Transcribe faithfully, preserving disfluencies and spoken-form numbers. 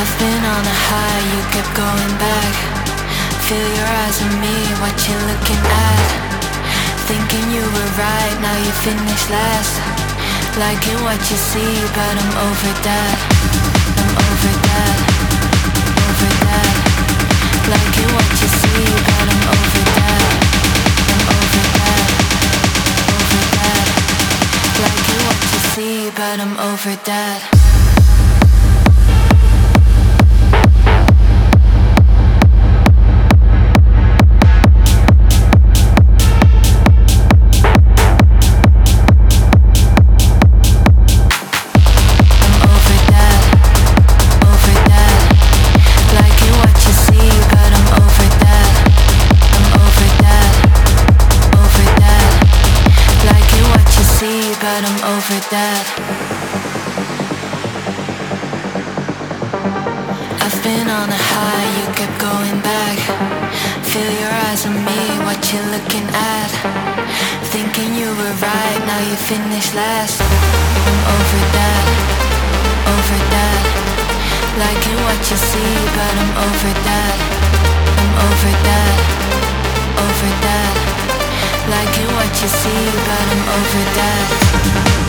I've been on a high, you kept going back. Feel your eyes on me, what you looking at? Thinking you were right, now you finished last. Liking what you see, but I'm over that. I'm over that, over that. Liking what you see, but I'm over that. I'm over that, over that. Liking what you see, but I'm over that. But I'm over that. I've been on a high, you kept going back. Feel your eyes on me, what you looking at? Thinking you were right, now you finished last. I'm over that, over that. Liking what you see, but I'm over that. I'm over that, over that. Liking what you see, but I'm over that.